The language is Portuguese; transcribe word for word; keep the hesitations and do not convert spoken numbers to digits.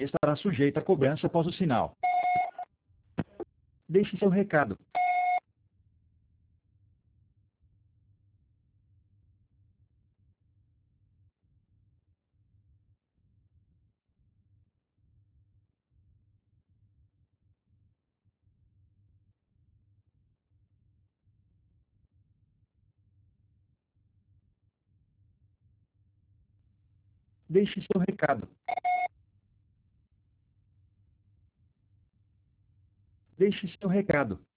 estará sujeita a cobrança após o sinal. Deixe seu recado. Deixe seu recado. Deixe seu recado.